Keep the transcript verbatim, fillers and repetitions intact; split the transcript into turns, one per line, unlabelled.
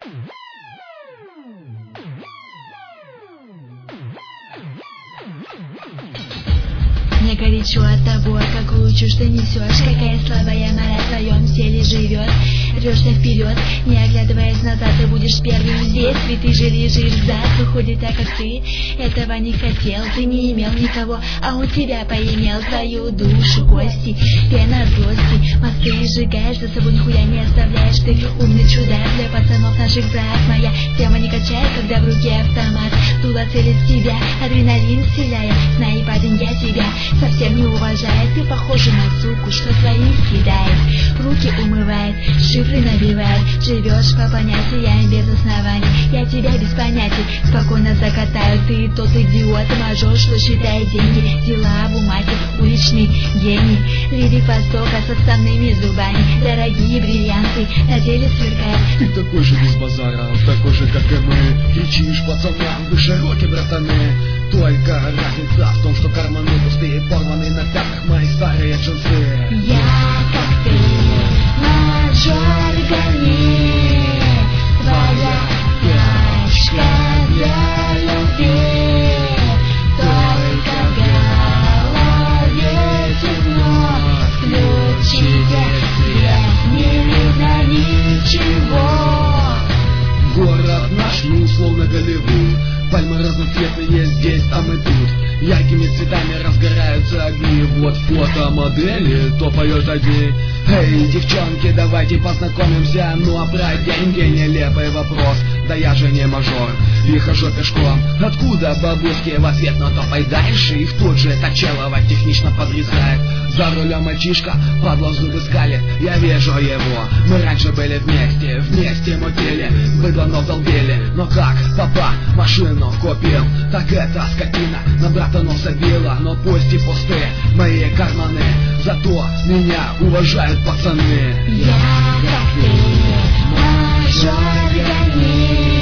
Мне горячо от того, какую чушь ты несешь, какая слабая мораль в твоем теле живет. Рвешься вперед, не оглядываясь назад, ты будешь первым здесь, ведь ты же лежишь взад. Выходит так, как ты этого не хотел, ты не имел никого, а он тебя поимел, твою душу, кости, пена злости, мосты сжигаешь, за собой нихуя не оставляешь. Ты умный чудак для пацанов наших, брат. Моя тема не качает, когда в руке автомат, дуло целит в тебя, адреналин вселяя. Знай, парень, я тебя совсем не уважает, ты похожа на суку, что своих кидает, руки умывает, шифры набивает, живешь по понятиям без оснований. Я тебя без понятий спокойно закатаю, ты тот идиот, мажор, что считает деньги, дела, бумаги, уличный гений, лирик Востока с отставными зубами, дорогие бриллианты на деле сверкают.
Ты такой же без базара, такой же, как и мы, кричишь пацанам, вы широкие, братаны. Только разница в том, что карманы пустые, порваны на пятках мои старые джинсы.
Я, как ты, мажор, гони, твоя тачка для любви, только в голове темно, включите свет, не видно ничего.
Город наш, ну условно Голливуд, пальмы разноцветные здесь, там и тут, яркими цветами разгораются огни. Вот фотомодели, то поет одни. Эй, девчонки, давайте познакомимся. Ну а про деньги нелепый вопрос. Да я же не мажор и хожу пешком. Откуда бабушки в ответ на топай дальше? Их тут же Точелова технично подрезает. За рулем мальчишка, падла в зубы скалит. Я вижу его, мы раньше были вместе, вместе мутили, быдло долбили. Но как папа машину купил, так это скотина на брата носа била. Но пусть и пустые мои карманы, зато меня уважают пацаны.
Я, как ты, мажор, гони.